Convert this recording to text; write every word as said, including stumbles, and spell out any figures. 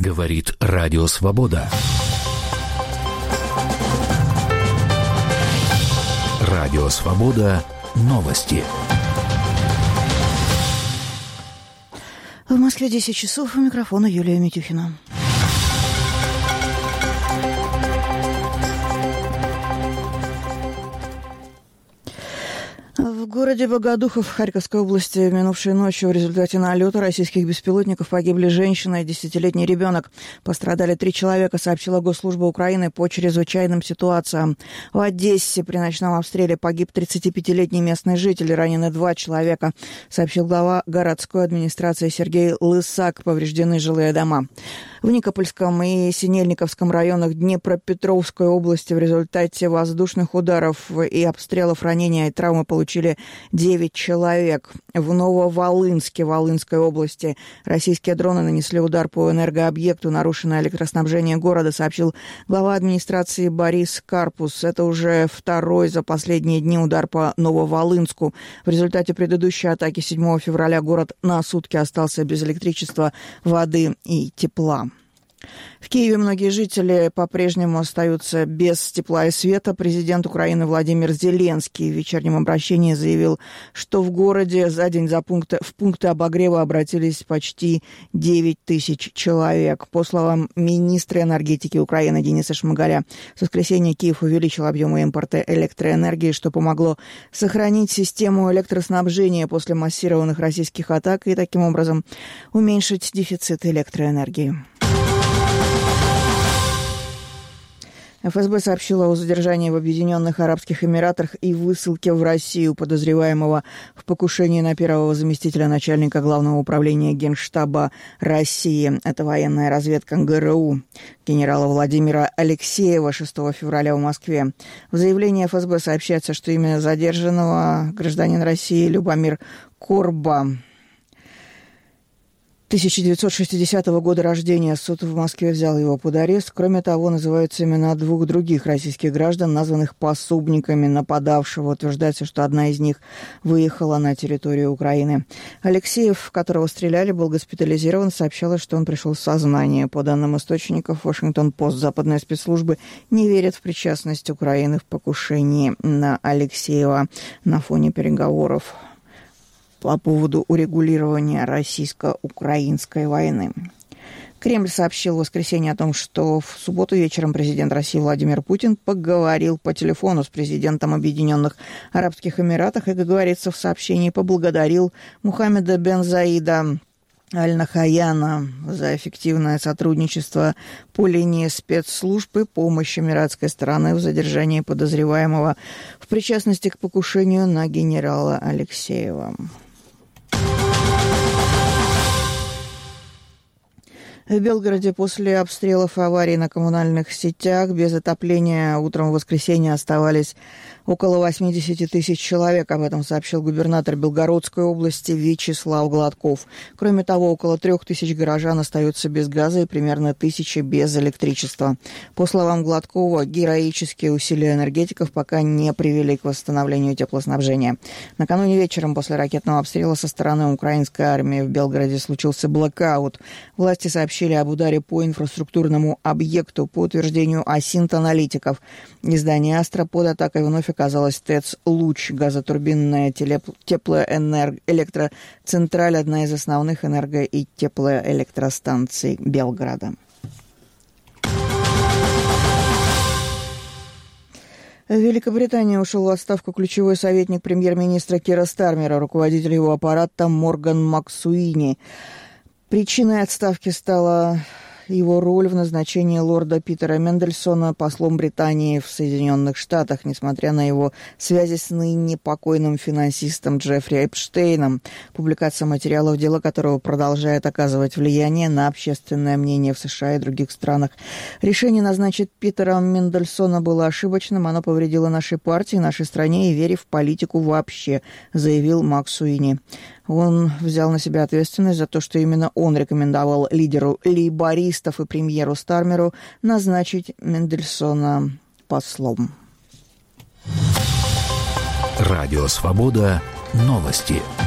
Говорит Радио Свобода. Радио Свобода. Новости. В Москве десять часов. У микрофона Юлия Митюхина. В городе Богодухов Харьковской области минувшей ночью в результате налета российских беспилотников погибли женщина и десятилетний ребенок. Пострадали три человека, сообщила Госслужба Украины по чрезвычайным ситуациям. В Одессе при ночном обстреле погиб тридцатипятилетний местный житель, ранены два человека, сообщил глава городской администрации Сергей Лысак. Повреждены жилые дома. В Никопольском и Синельниковском районах Днепропетровской области в результате воздушных ударов и обстрелов ранения и травмы получили девять человек. В Нововолынске Волынской области российские дроны нанесли удар по энергообъекту, нарушено электроснабжение города, сообщил глава администрации Борис Карпус. Это уже второй за последние дни удар по Нововолынску. В результате предыдущей атаки седьмого февраля город на сутки остался без электричества, воды и тепла. В Киеве многие жители по-прежнему остаются без тепла и света. Президент Украины Владимир Зеленский в вечернем обращении заявил, что в городе за день за пункты, в пункты обогрева обратились почти девять тысяч человек. По словам министра энергетики Украины Дениса Шмыгаля, с воскресенья Киев увеличил объемы импорта электроэнергии, что помогло сохранить систему электроснабжения после массированных российских атак и таким образом уменьшить дефицит электроэнергии. эф эс бэ сообщила о задержании в Объединенных Арабских Эмиратах и высылке в Россию подозреваемого в покушении на первого заместителя начальника Главного управления Генштаба России. Это военная разведка гэ эр у генерала Владимира Алексеева шестого февраля в Москве. В заявлении эф эс бэ сообщается, что имя задержанного гражданин России Любомир Корба, тысяча девятьсот шестидесятого года рождения. Суд в Москве взял его под арест. Кроме того, называются имена двух других российских граждан, названных пособниками нападавшего. Утверждается, что одна из них выехала на территорию Украины. Алексеев, которого стреляли, был госпитализирован. Сообщалось, что он пришел в сознание. По данным источников, Вашингтон-Пост, западные спецслужбы не верят в причастность Украины в покушении на Алексеева на фоне переговоров по поводу урегулирования российско-украинской войны. Кремль сообщил в воскресенье о том, что в субботу вечером президент России Владимир Путин поговорил по телефону с президентом Объединенных Арабских Эмиратов и, как говорится в сообщении, поблагодарил Мухаммеда бен Заида Аль-Нахаяна за эффективное сотрудничество по линии спецслужб и помощь эмиратской стороны в задержании подозреваемого в причастности к покушению на генерала Алексеева. В Белгороде после обстрелов и аварий на коммунальных сетях без отопления утром в воскресенье оставались около восемьдесят тысяч человек. Об этом сообщил губернатор Белгородской области Вячеслав Гладков. Кроме того, около трех тысяч горожан остаются без газа и примерно тысячи без электричества. По словам Гладкова, героические усилия энергетиков пока не привели к восстановлению теплоснабжения. Накануне вечером после ракетного обстрела со стороны украинской армии в Белгороде случился блэкаут. Власти сообщили об ударе по инфраструктурному объекту. По утверждению Асинт-аналитиков, издание «Астра», под атакой вновь оказалась ТЭЦ «Луч», газотурбинная теплоэлектроцентраль, одна из основных энерго- и теплоэлектростанций Белграда. В Великобритании ушел в отставку ключевой советник премьер-министра Кира Стармера, руководитель его аппарата Морган Максуини. Причиной отставки стала его роль в назначении лорда Питера Мендельсона послом Британии в Соединенных Штатах, несмотря на его связи с ныне покойным финансистом Джеффри Эпштейном, публикация материалов, дело которого продолжает оказывать влияние на общественное мнение в США и других странах. Решение назначить Питера Мендельсона было ошибочным, оно повредило нашей партии, нашей стране и вере в политику вообще, заявил Максуини. Он взял на себя ответственность за то, что именно он рекомендовал лидеру лейбористов и премьеру Стармеру назначить Мендельсона послом. Радио «Свобода». Новости.